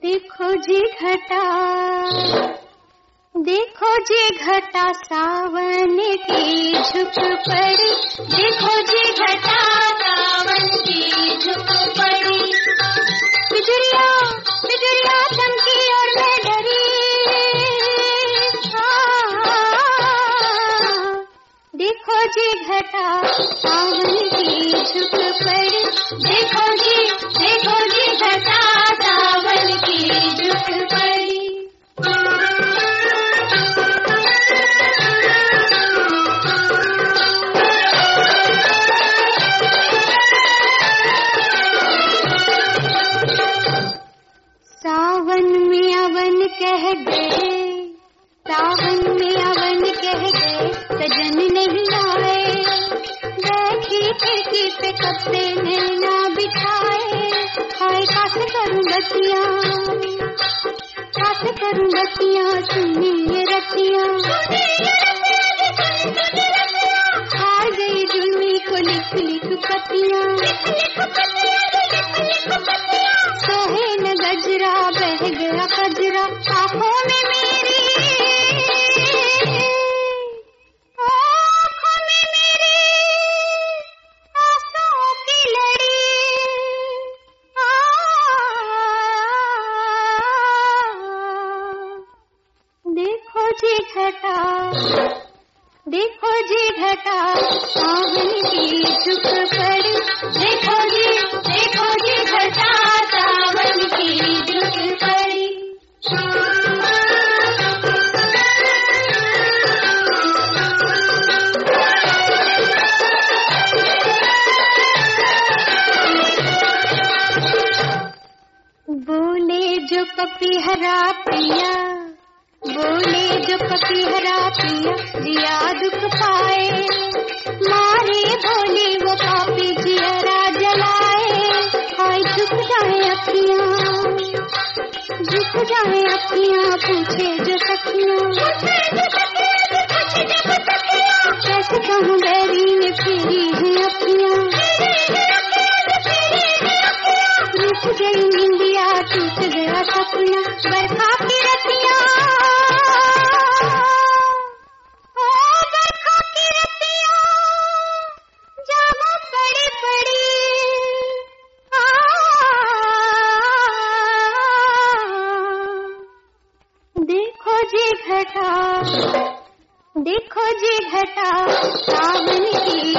देखो जी घटा, देखो जी घटा सावन की झुक पड़ी, देखो जी घटा सावन की झुक पड़ी। बिजलियाँ बिजलियाँ चमकी और मैं डरी, देखो जी घटा सावन की झुक पड़ी, देखो जी घटा सावन की झुक पड़ी। सावन में अवन कह गए, सावन में अवन कह गए, सजन नहीं आए। बैठी खिड़की पे कब से नैना बिछाए, हाय काश करूं बतियां, काश करूं बतियां, सुनिए रतियां। हार गई जुल्मी को लिख लिख पतियां, सोहे न गजरा बह गया कजरा आँखों में मेरी, आँखों में मेरी आंसुओं की लड़ी। देखो जी घटा, देखो जी घटा सावन की झुक पड़ी, देखो जी घटा सावन की झुक पड़ी। बोले जो पपीहरा पिया, बोले जो पपीहरा पिया, जिया दुख पाए। मारे बोले वो पापी जियरा जलाए, हाय झुक जाए अखियां, झुक जाए अखियां, पूछे जो सखियां। कैसे कहूँ बैरी ने फेरी है अखियां, रुक गई इंडिया, टूट गया सपना। बरखा की रतियां, ओ बरखा की रतियां, जामा पड़ी पड़ी। देखो जी घटा, देखो जी घटा सावन की